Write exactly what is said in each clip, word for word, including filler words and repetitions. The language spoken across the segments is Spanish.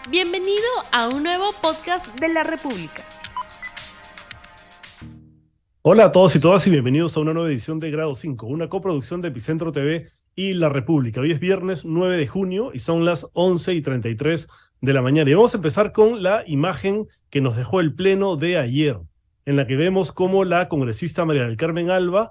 Bienvenido a un nuevo podcast de la República. Hola a todos y todas y bienvenidos a una nueva edición de Grado cinco, una coproducción de Epicentro T V y La República. Hoy es viernes nueve de junio y son las once y treinta y tres de la mañana. Y vamos a empezar con la imagen que nos dejó el pleno de ayer, en la que vemos cómo la congresista María del Carmen Alba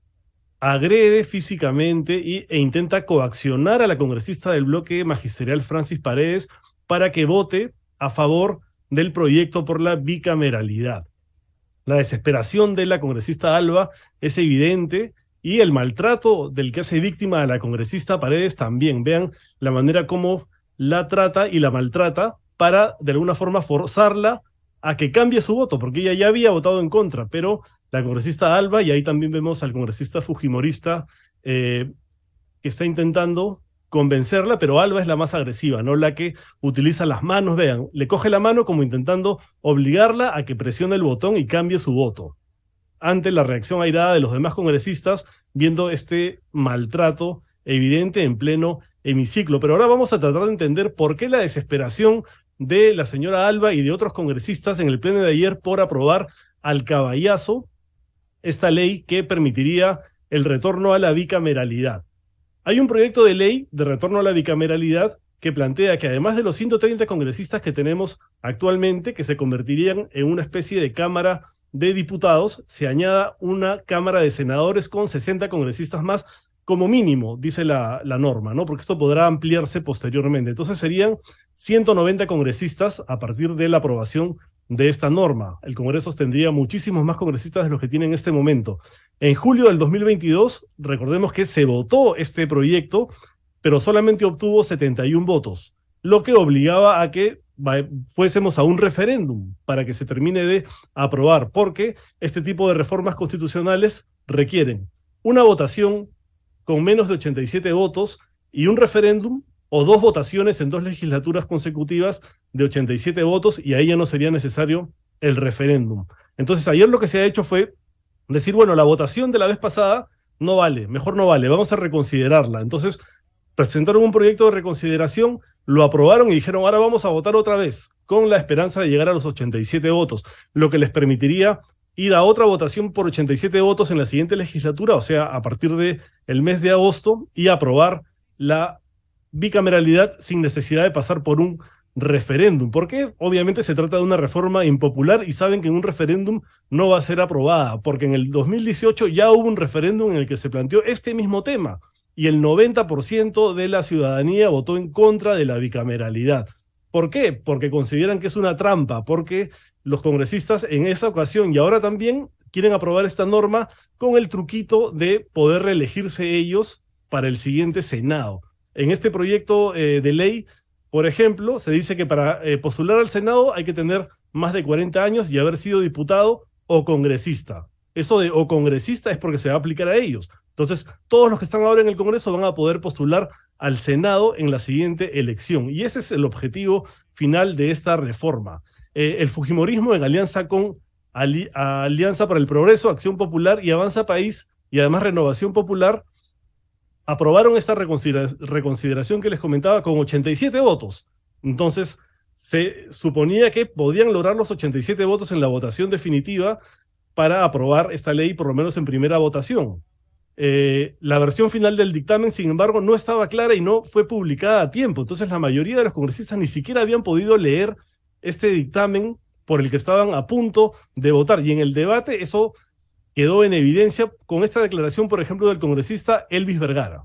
agrede físicamente y, e intenta coaccionar a la congresista del bloque magisterial Francis Paredes para que vote a favor del proyecto por la bicameralidad. La desesperación de la congresista Alba es evidente y el maltrato del que hace víctima a la congresista Paredes también. Vean la manera como la trata y la maltrata para de alguna forma forzarla a que cambie su voto, porque ella ya había votado en contra, pero la congresista Alba, y ahí también vemos al congresista fujimorista eh, que está intentando convencerla, pero Alba es la más agresiva, ¿no? La que utiliza las manos, vean, le coge la mano como intentando obligarla a que presione el botón y cambie su voto, ante la reacción airada de los demás congresistas, viendo este maltrato evidente en pleno hemiciclo. Pero ahora vamos a tratar de entender por qué la desesperación de la señora Alba y de otros congresistas en el pleno de ayer por aprobar al caballazo esta ley que permitiría el retorno a la bicameralidad. Hay un proyecto de ley de retorno a la bicameralidad que plantea que además de los ciento treinta congresistas que tenemos actualmente, que se convertirían en una especie de Cámara de Diputados, se añada una Cámara de Senadores con sesenta congresistas más, como mínimo, dice la, la norma, ¿no? Porque esto podrá ampliarse posteriormente. Entonces serían ciento noventa congresistas a partir de la aprobación de esta norma. El Congreso tendría muchísimos más congresistas de los que tiene en este momento. En julio del dos mil veintidós, recordemos que se votó este proyecto, pero solamente obtuvo setenta y un votos, lo que obligaba a que fuésemos a un referéndum para que se termine de aprobar, porque este tipo de reformas constitucionales requieren una votación con menos de ochenta y siete votos y un referéndum o dos votaciones en dos legislaturas consecutivas de ochenta y siete votos, y ahí ya no sería necesario el referéndum. Entonces ayer lo que se ha hecho fue decir, bueno, la votación de la vez pasada no vale, mejor no vale, vamos a reconsiderarla. Entonces presentaron un proyecto de reconsideración, lo aprobaron y dijeron, ahora vamos a votar otra vez, con la esperanza de llegar a los ochenta y siete votos, lo que les permitiría ir a otra votación por ochenta y siete votos en la siguiente legislatura, o sea, a partir del mes de agosto, y aprobar la bicameralidad sin necesidad de pasar por un referéndum, porque obviamente se trata de una reforma impopular y saben que en un referéndum no va a ser aprobada, porque en el dos mil dieciocho ya hubo un referéndum en el que se planteó este mismo tema y el noventa por ciento de la ciudadanía votó en contra de la bicameralidad. ¿Por qué? Porque consideran que es una trampa, porque los congresistas en esa ocasión y ahora también quieren aprobar esta norma con el truquito de poder reelegirse ellos para el siguiente Senado. En este proyecto eh, de ley, por ejemplo, se dice que para eh, postular al Senado hay que tener más de cuarenta años y haber sido diputado o congresista. Eso de o congresista es porque se va a aplicar a ellos. Entonces, todos los que están ahora en el Congreso van a poder postular al Senado en la siguiente elección. Y ese es el objetivo final de esta reforma. Eh, el fujimorismo, en alianza con Ali- Alianza para el Progreso, Acción Popular y Avanza País, y además Renovación Popular, aprobaron esta reconsidera- reconsideración que les comentaba con ochenta y siete votos. Entonces, se suponía que podían lograr los ochenta y siete votos en la votación definitiva para aprobar esta ley, por lo menos en primera votación. Eh, la versión final del dictamen, sin embargo, no estaba clara y no fue publicada a tiempo. Entonces, la mayoría de los congresistas ni siquiera habían podido leer este dictamen por el que estaban a punto de votar. Y en el debate eso quedó en evidencia con esta declaración, por ejemplo, del congresista Elvis Vergara.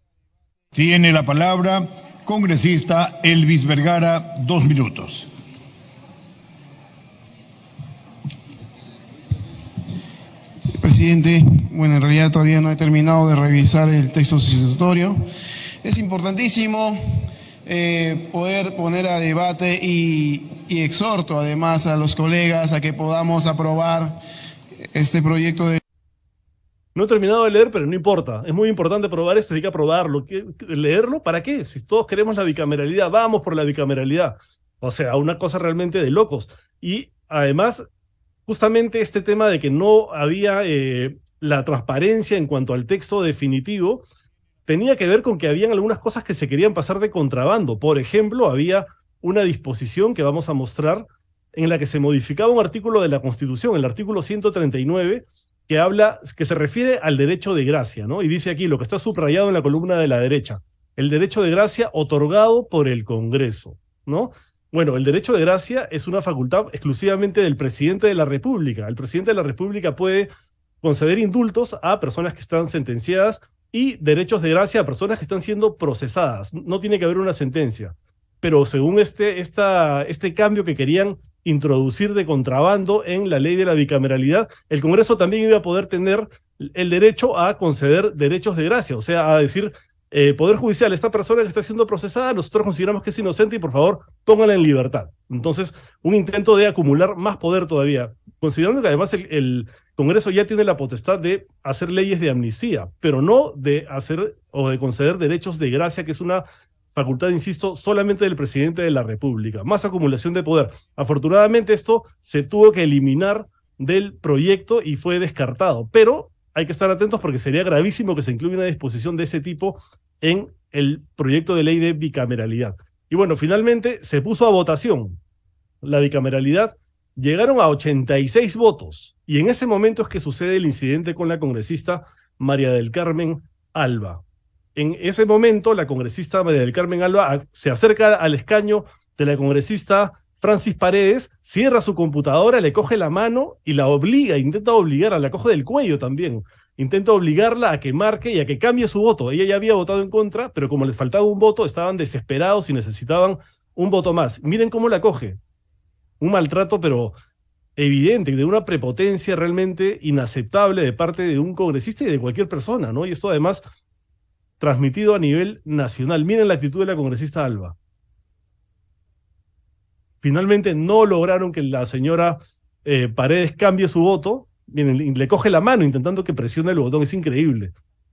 Tiene la palabra congresista Elvis Vergara, dos minutos. Presidente, bueno, en realidad todavía no he terminado de revisar el texto sustitutorio. Es importantísimo eh, poder poner a debate y, y exhorto además a los colegas a que podamos aprobar este proyecto de... No he terminado de leer, pero no importa. Es muy importante aprobar esto, hay que aprobarlo. ¿Qué, ¿Leerlo? ¿Para qué? Si todos queremos la bicameralidad, vamos por la bicameralidad. O sea, una cosa realmente de locos. Y además, justamente este tema de que no había eh, la transparencia en cuanto al texto definitivo, tenía que ver con que habían algunas cosas que se querían pasar de contrabando. Por ejemplo, había una disposición que vamos a mostrar en la que se modificaba un artículo de la Constitución, el artículo ciento treinta y nueve, que habla, que se refiere al derecho de gracia, ¿no? Y dice aquí lo que está subrayado en la columna de la derecha, el derecho de gracia otorgado por el Congreso, ¿no? Bueno, el derecho de gracia es una facultad exclusivamente del presidente de la República. El presidente de la República puede conceder indultos a personas que están sentenciadas y derechos de gracia a personas que están siendo procesadas. No tiene que haber una sentencia. Pero según este, esta, este cambio que querían introducir de contrabando en la ley de la bicameralidad, el Congreso también iba a poder tener el derecho a conceder derechos de gracia, o sea, a decir, eh, Poder Judicial, esta persona que está siendo procesada, nosotros consideramos que es inocente y por favor, póngala en libertad. Entonces, un intento de acumular más poder todavía, considerando que además el, el Congreso ya tiene la potestad de hacer leyes de amnistía, pero no de hacer o de conceder derechos de gracia, que es una facultad, insisto, solamente del presidente de la República. Más acumulación de poder. Afortunadamente esto se tuvo que eliminar del proyecto y fue descartado, pero hay que estar atentos porque sería gravísimo que se incluya una disposición de ese tipo en el proyecto de ley de bicameralidad. Y bueno, finalmente se puso a votación la bicameralidad, llegaron a ochenta y seis votos, y en ese momento es que sucede el incidente con la congresista María del Carmen Alba. En ese momento, la congresista María del Carmen Alba se acerca al escaño de la congresista Francis Paredes, cierra su computadora, le coge la mano y la obliga, intenta obligarla, la coge del cuello también, intenta obligarla a que marque y a que cambie su voto. Ella ya había votado en contra, pero como les faltaba un voto, estaban desesperados y necesitaban un voto más. Miren cómo la coge. Un maltrato, pero evidente, de una prepotencia realmente inaceptable de parte de un congresista y de cualquier persona, ¿no? Y esto además transmitido a nivel nacional. Miren la actitud de la congresista Alba. Finalmente no lograron que la señora eh, Paredes cambie su voto. Miren, le coge la mano intentando que presione el botón. Es increíble.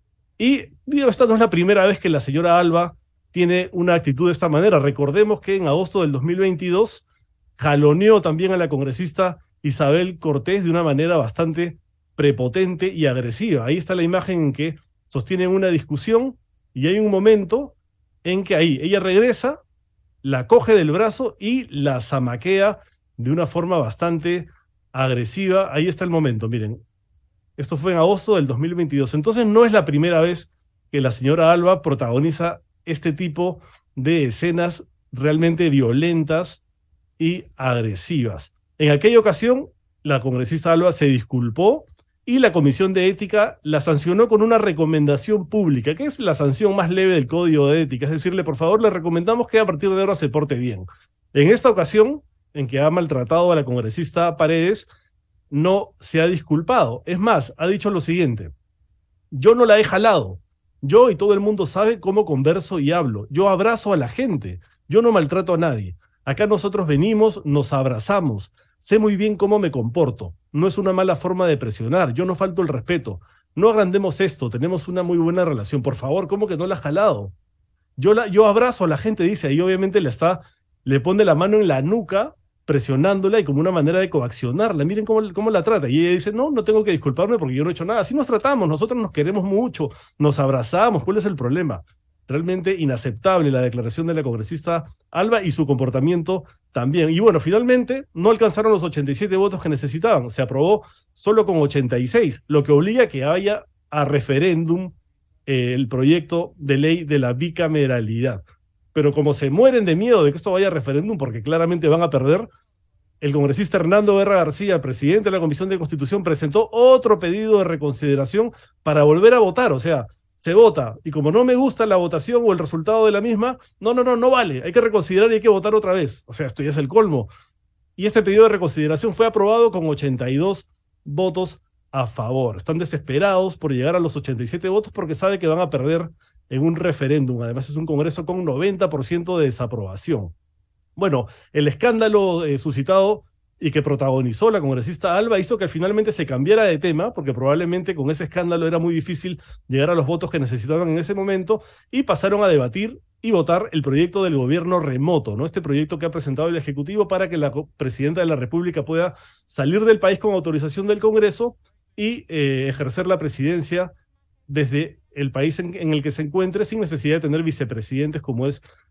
Y digo, esta no es la primera vez que la señora Alba tiene una actitud de esta manera. Recordemos que en agosto del dos mil veintidós jaloneó también a la congresista Isabel Cortés de una manera bastante prepotente y agresiva. Ahí está la imagen en que sostienen una discusión y hay un momento en que ahí ella regresa, la coge del brazo y la zamaquea de una forma bastante agresiva. Ahí está el momento, miren. Esto fue en agosto del dos mil veintidós. Entonces no es la primera vez que la señora Alba protagoniza este tipo de escenas realmente violentas y agresivas. En aquella ocasión, la congresista Alba se disculpó y la Comisión de Ética la sancionó con una recomendación pública, que es la sanción más leve del Código de Ética, es decirle, por favor, le recomendamos que a partir de ahora se porte bien. En esta ocasión, en que ha maltratado a la congresista Paredes, no se ha disculpado. Es más, ha dicho lo siguiente: yo no la he jalado, yo y todo el mundo sabe cómo converso y hablo, yo abrazo a la gente, yo no maltrato a nadie. Acá nosotros venimos, nos abrazamos, sé muy bien cómo me comporto, no es una mala forma de presionar, yo no falto el respeto, no agrandemos esto, tenemos una muy buena relación, por favor, ¿cómo que no la has jalado? Yo, la, yo abrazo a la gente, dice, ahí obviamente le está, le pone la mano en la nuca, presionándola y como una manera de coaccionarla. Miren cómo, cómo la trata. Y ella dice, no, no tengo que disculparme porque yo no he hecho nada. Así nos tratamos, nosotros nos queremos mucho, nos abrazamos, ¿cuál es el problema? Realmente inaceptable la declaración de la congresista Alba y su comportamiento también. Y bueno, finalmente no alcanzaron los ochenta y siete votos que necesitaban. Se aprobó solo con ochenta y seis, lo que obliga a que haya a referéndum eh, el proyecto de ley de la bicameralidad. Pero como se mueren de miedo de que esto vaya a referéndum, porque claramente van a perder, el congresista Hernando Guerra García, presidente de la Comisión de Constitución, presentó otro pedido de reconsideración para volver a votar. O sea, se vota, y como no me gusta la votación o el resultado de la misma, no, no, no, no vale, hay que reconsiderar y hay que votar otra vez. O sea, esto ya es el colmo. Y este pedido de reconsideración fue aprobado con ochenta y dos votos a favor. Están desesperados por llegar a los ochenta y siete votos porque sabe que van a perder en un referéndum. Además es un Congreso con noventa por ciento de desaprobación. Bueno, el escándalo eh, suscitado y que protagonizó la congresista Alba hizo que finalmente se cambiara de tema, porque probablemente con ese escándalo era muy difícil llegar a los votos que necesitaban en ese momento, y pasaron a debatir y votar el proyecto del gobierno remoto, ¿no? Este proyecto que ha presentado el Ejecutivo para que la presidenta de la República pueda salir del país con autorización del Congreso y eh, ejercer la presidencia desde el país en, en el que se encuentre sin necesidad de tener vicepresidentes, como es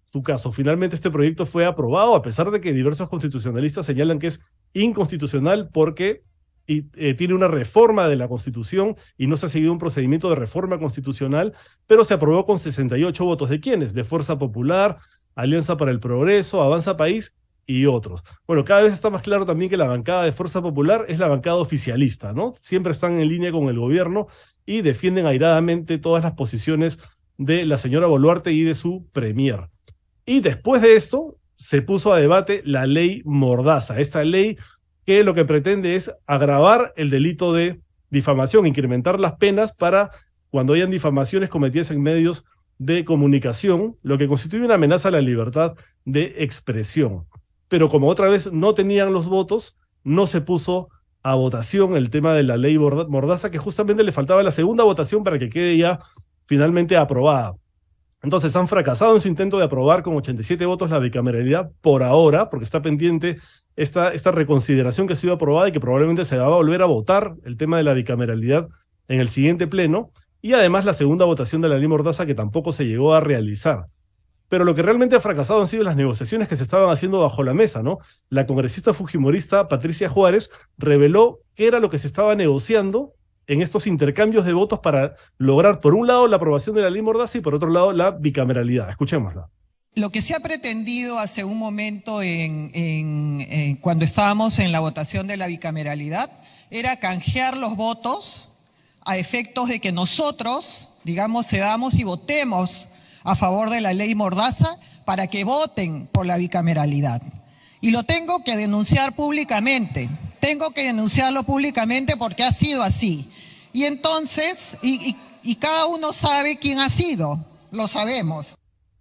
su caso. Finalmente este proyecto fue aprobado, a pesar de que diversos constitucionalistas señalan que es inconstitucional porque y, eh, tiene una reforma de la Constitución y no se ha seguido un procedimiento de reforma constitucional, pero se aprobó con sesenta y ocho votos. ¿De quiénes? De Fuerza Popular, Alianza para el Progreso, Avanza País y otros. Bueno, cada vez está más claro también que la bancada de Fuerza Popular es la bancada oficialista, ¿no? Siempre están en línea con el gobierno y defienden airadamente todas las posiciones de la señora Boluarte y de su premier. Y después de esto, se puso a debate la ley Mordaza, esta ley que lo que pretende es agravar el delito de difamación, incrementar las penas para cuando hayan difamaciones cometidas en medios de comunicación, lo que constituye una amenaza a la libertad de expresión. Pero como otra vez no tenían los votos, no se puso a votación el tema de la ley Mordaza, que justamente le faltaba la segunda votación para que quede ya finalmente aprobada. Entonces han fracasado en su intento de aprobar con ochenta y siete votos la bicameralidad por ahora, porque está pendiente esta, esta reconsideración que ha sido aprobada y que probablemente se va a volver a votar el tema de la bicameralidad en el siguiente pleno, y además la segunda votación de la ley Mordaza que tampoco se llegó a realizar. Pero lo que realmente ha fracasado han sido las negociaciones que se estaban haciendo bajo la mesa, ¿no? La congresista fujimorista Patricia Juárez reveló qué era lo que se estaba negociando en estos intercambios de votos para lograr, por un lado, la aprobación de la ley Mordaza y por otro lado, la bicameralidad. Escuchémosla. Lo que se ha pretendido hace un momento en, en, en, cuando estábamos en la votación de la bicameralidad era canjear los votos a efectos de que nosotros, digamos, cedamos y votemos a favor de la ley Mordaza para que voten por la bicameralidad. Y lo tengo que denunciar públicamente. Tengo que denunciarlo públicamente porque ha sido así. Y entonces, y, y, y cada uno sabe quién ha sido, lo sabemos.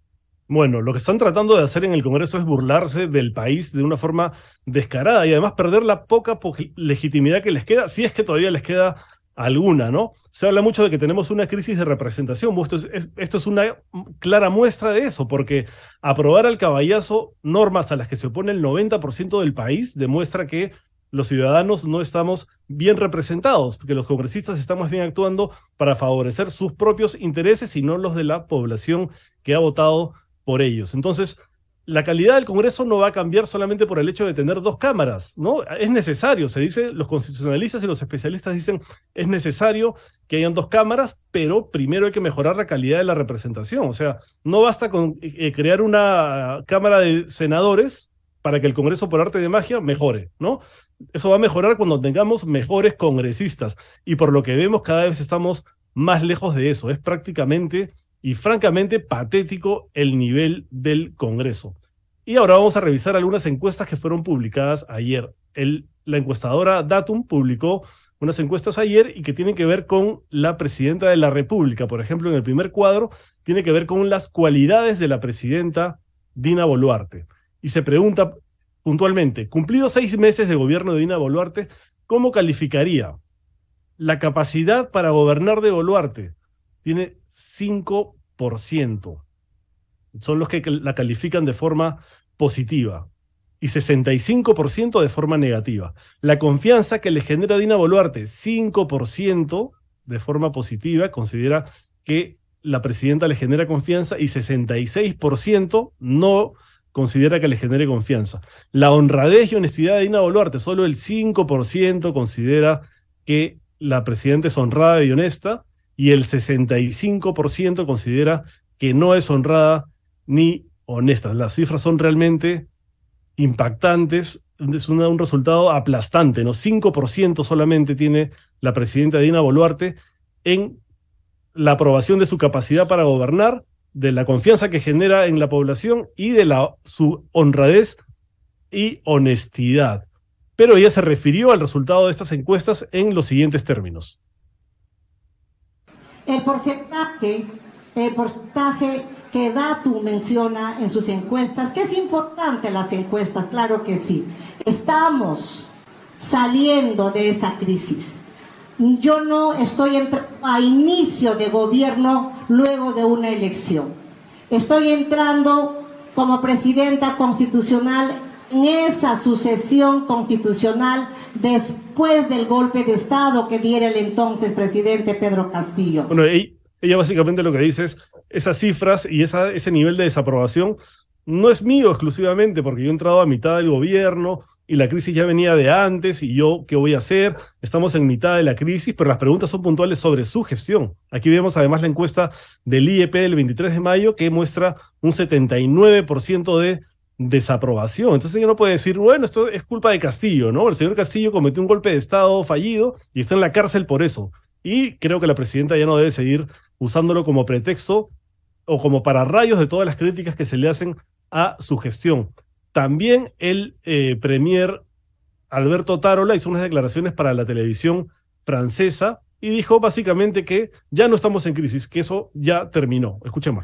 Bueno, lo que están tratando de hacer en el Congreso es burlarse del país de una forma descarada y además perder la poca legitimidad que les queda, si es que todavía les queda alguna, ¿no? Se habla mucho de que tenemos una crisis de representación. Esto es, esto es una clara muestra de eso, porque aprobar al caballazo normas a las que se opone el noventa por ciento del país demuestra que los ciudadanos no estamos bien representados, porque los congresistas estamos bien actuando para favorecer sus propios intereses y no los de la población que ha votado por ellos. Entonces, la calidad del Congreso no va a cambiar solamente por el hecho de tener dos cámaras, ¿no? Es necesario, se dice, los constitucionalistas y los especialistas dicen, es necesario que hayan dos cámaras, pero primero hay que mejorar la calidad de la representación. O sea, no basta con eh, crear una cámara de senadores para que el Congreso por arte de magia mejore, ¿no? Eso va a mejorar cuando tengamos mejores congresistas, y por lo que vemos cada vez estamos más lejos de eso. Es prácticamente y francamente patético el nivel del Congreso. Y ahora vamos a revisar algunas encuestas que fueron publicadas ayer. El, la encuestadora Datum publicó unas encuestas ayer y que tienen que ver con la presidenta de la República. Por ejemplo, en el primer cuadro tiene que ver con las cualidades de la presidenta Dina Boluarte. Y se pregunta puntualmente, cumplidos seis meses de gobierno de Dina Boluarte, ¿cómo calificaría la capacidad para gobernar de Boluarte? Tiene cinco por ciento. Son los que la califican de forma positiva y sesenta y cinco por ciento de forma negativa. La confianza que le genera Dina Boluarte, cinco por ciento de forma positiva, considera que la presidenta le genera confianza, y sesenta y seis por ciento no considera que le genere confianza. La honradez y honestidad de Dina Boluarte, solo el cinco por ciento considera que la presidenta es honrada y honesta, y el sesenta y cinco por ciento considera que no es honrada ni honesta. Las cifras son realmente impactantes, es una, un resultado aplastante, ¿no? cinco por ciento solamente tiene la presidenta Dina Boluarte en la aprobación de su capacidad para gobernar, de la confianza que genera en la población y de la, su honradez y honestidad. Pero ella se refirió al resultado de estas encuestas en los siguientes términos. El porcentaje, el porcentaje que Datum menciona en sus encuestas, que es importante las encuestas, claro que sí. Estamos saliendo de esa crisis. Yo no estoy entrando a inicio de gobierno luego de una elección. Estoy entrando como presidenta constitucional en esa sucesión constitucional después del golpe de Estado que diera el entonces presidente Pedro Castillo. Bueno, ella básicamente lo que dice es, esas cifras y esa, ese nivel de desaprobación no es mío exclusivamente porque yo he entrado a mitad del gobierno y la crisis ya venía de antes y yo, ¿qué voy a hacer? Estamos en mitad de la crisis, pero las preguntas son puntuales sobre su gestión. Aquí vemos además la encuesta del I E P del veintitrés de mayo que muestra un setenta y nueve por ciento de desaprobación. Entonces yo no puedo decir, bueno, esto es culpa de Castillo, ¿no? El señor Castillo cometió un golpe de Estado fallido y está en la cárcel por eso. Y creo que la presidenta ya no debe seguir usándolo como pretexto o como pararrayos de todas las críticas que se le hacen a su gestión. También el eh, premier Alberto Otárola hizo unas declaraciones para la televisión francesa y dijo básicamente que ya no estamos en crisis, que eso ya terminó. Escuchemos.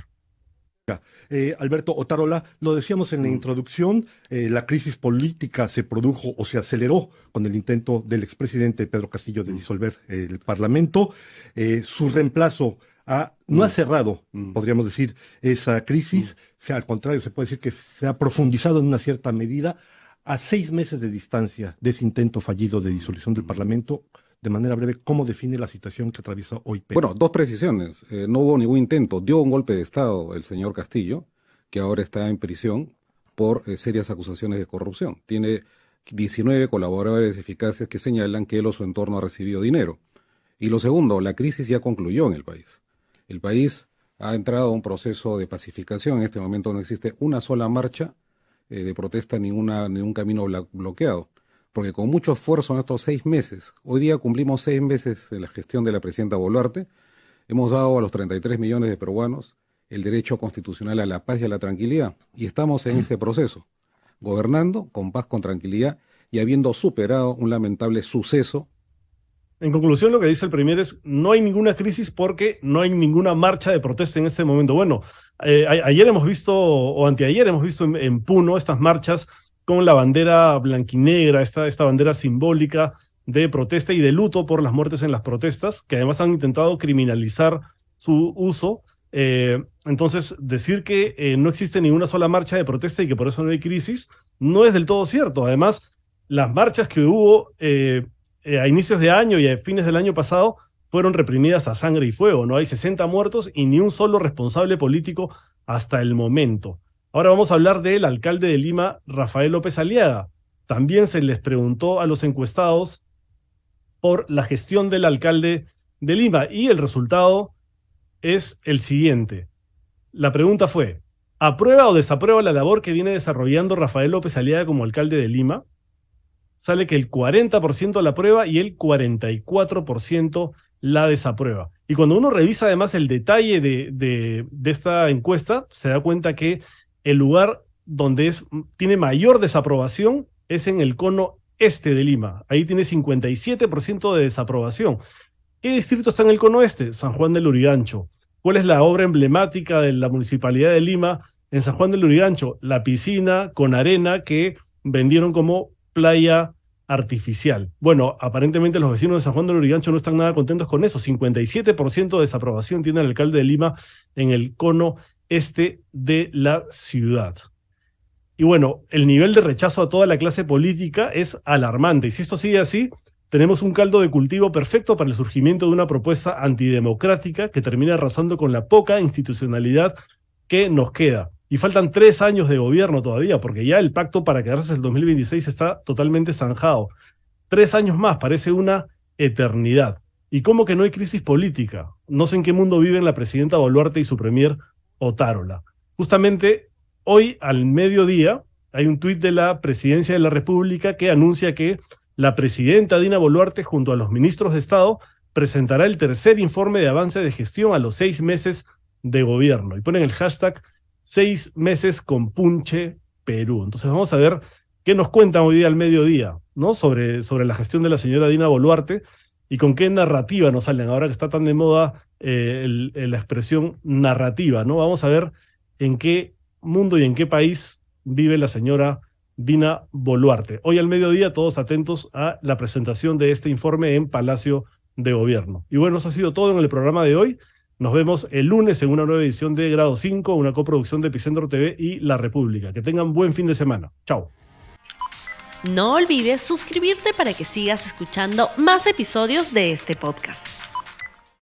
Eh, Alberto Otárola, lo decíamos en la introducción, eh, la crisis política se produjo o se aceleró con el intento del expresidente Pedro Castillo de disolver eh, el Parlamento. Eh, su reemplazo ha, no ha cerrado, podríamos decir, esa crisis, o sea, al contrario, se puede decir que se ha profundizado en una cierta medida a seis meses de distancia de ese intento fallido de disolución del Parlamento. De manera breve, ¿cómo define la situación que atraviesa hoy Perú? Bueno, dos precisiones. Eh, no hubo ningún intento. Dio un golpe de Estado el señor Castillo, que ahora está en prisión por eh, serias acusaciones de corrupción. Tiene diecinueve colaboradores eficaces que señalan que él o su entorno ha recibido dinero. Y lo segundo, la crisis ya concluyó en el país. El país ha entrado a un proceso de pacificación. En este momento no existe una sola marcha eh, de protesta, ninguna, ningún camino blo- bloqueado. Porque con mucho esfuerzo en estos seis meses, hoy día cumplimos seis meses de la gestión de la presidenta Boluarte, hemos dado a los treinta y tres millones de peruanos el derecho constitucional a la paz y a la tranquilidad, y estamos en ese proceso, gobernando con paz, con tranquilidad, y habiendo superado un lamentable suceso. En conclusión, lo que dice el premier es, no hay ninguna crisis porque no hay ninguna marcha de protesta en este momento. Bueno, eh, a- ayer hemos visto, o anteayer hemos visto en, en Puno estas marchas con la bandera blanquinegra, esta, esta bandera simbólica de protesta y de luto por las muertes en las protestas, que además han intentado criminalizar su uso. Eh, entonces, decir que eh, no existe ninguna sola marcha de protesta y que por eso no hay crisis, no es del todo cierto. Además, las marchas que hubo eh, eh, a inicios de año y a fines del año pasado fueron reprimidas a sangre y fuego, ¿no? Hay sesenta muertos y ni un solo responsable político hasta el momento. Ahora vamos a hablar del alcalde de Lima, Rafael López Aliaga. También se les preguntó a los encuestados por la gestión del alcalde de Lima y el resultado es el siguiente. La pregunta fue, ¿aprueba o desaprueba la labor que viene desarrollando Rafael López Aliaga como alcalde de Lima? Sale que el cuarenta por ciento la aprueba y el cuarenta y cuatro por ciento la desaprueba. Y cuando uno revisa además el detalle de, de, de esta encuesta, se da cuenta que el lugar donde es, tiene mayor desaprobación es en el cono este de Lima. Ahí tiene cincuenta y siete por ciento de desaprobación. ¿Qué distrito está en el cono este? San Juan del Lurigancho. ¿Cuál es la obra emblemática de la Municipalidad de Lima en San Juan del Lurigancho? La piscina con arena que vendieron como playa artificial. Bueno, aparentemente los vecinos de San Juan del Lurigancho no están nada contentos con eso. cincuenta y siete por ciento de desaprobación tiene el alcalde de Lima en el cono este de la ciudad. Y bueno, el nivel de rechazo a toda la clase política es alarmante. Y si esto sigue así, tenemos un caldo de cultivo perfecto para el surgimiento de una propuesta antidemocrática que termina arrasando con la poca institucionalidad que nos queda. Y faltan tres años de gobierno todavía, porque ya el pacto para quedarse el dos mil veintiséis está totalmente zanjado. Tres años más, parece una eternidad. ¿Y cómo que no hay crisis política? No sé en qué mundo viven la presidenta Boluarte y su premier Otárola. Justamente hoy al mediodía hay un tuit de la Presidencia de la República que anuncia que la presidenta Dina Boluarte junto a los ministros de Estado presentará el tercer informe de avance de gestión a los seis meses de gobierno. Y ponen el hashtag seis meses con Punche Perú. Entonces vamos a ver qué nos cuentan hoy día al mediodía, ¿no? Sobre, sobre la gestión de la señora Dina Boluarte y con qué narrativa nos salen ahora que está tan de moda eh, el, el, la expresión narrativa, ¿no? Vamos a ver en qué mundo y en qué país vive la señora Dina Boluarte. Hoy al mediodía todos atentos a la presentación de este informe en Palacio de Gobierno. Y bueno, eso ha sido todo en el programa de hoy. Nos vemos el lunes en una nueva edición de Grado cinco, una coproducción de Epicentro T V y La República. Que tengan buen fin de semana. Chao. No olvides suscribirte para que sigas escuchando más episodios de este podcast.